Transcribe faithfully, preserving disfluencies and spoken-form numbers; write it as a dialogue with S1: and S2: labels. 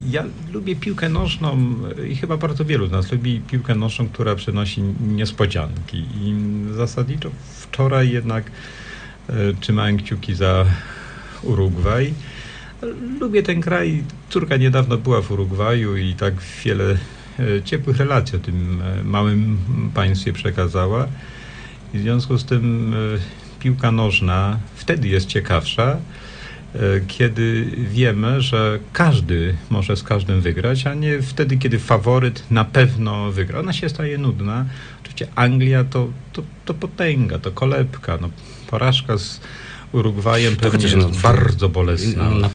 S1: Ja lubię piłkę nożną i chyba bardzo wielu z nas lubi piłkę nożną, która przynosi niespodzianki. I zasadniczo wczoraj jednak e, trzymałem kciuki za Urugwaj. Lubię ten kraj. Córka niedawno była w Urugwaju i tak wiele e, ciepłych relacji o tym e, małym państwie przekazała. I w związku z tym e, piłka nożna wtedy jest ciekawsza, kiedy wiemy, że każdy może z każdym wygrać, a nie wtedy, kiedy faworyt na pewno wygra. Ona się staje nudna. Oczywiście Anglia to, to, to potęga, to kolebka. No, porażka z Urugwajem pewnie jest bardzo bolesna.